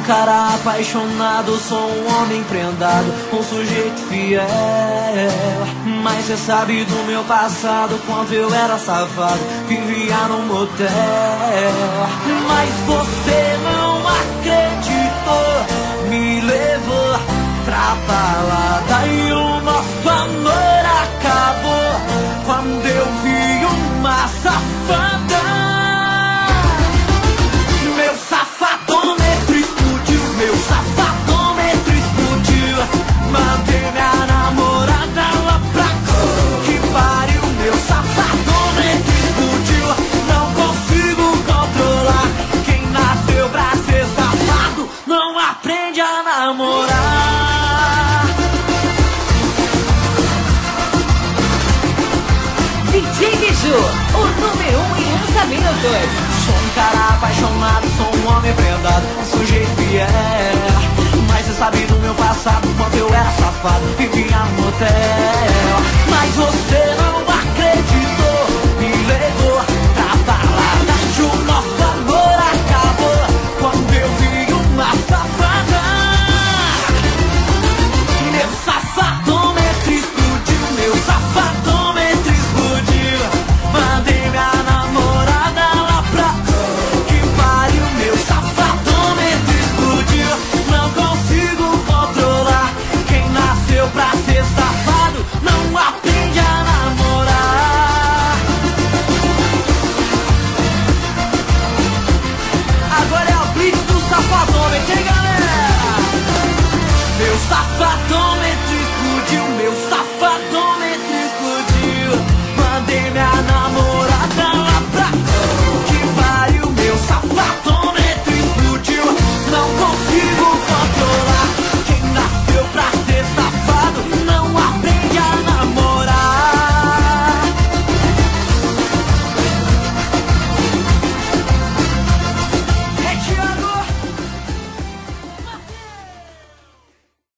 cara apaixonado, sou um homem prendado, um sujeito fiel. Mas cê sabe do meu passado, quanto eu era safado, vivia num motel. Mas você não acreditou, me levou pra balada e o nosso amor acabou quando eu vi uma safada. Meu safadômetro explodiu, meu safadômetro explodiu. Mandei minha namorada lá pra que pariu. Meu safadômetro explodiu, não consigo controlar. Quem nasceu pra ser safado não aprende a namorar. DJ Biju, o número 1 em lançamentos. Sou um cara apaixonado, sou um homem prendado, um sujeito fiel. Mas cê sabe do meu passado, quando eu era safado, vivia no motel. Mas você não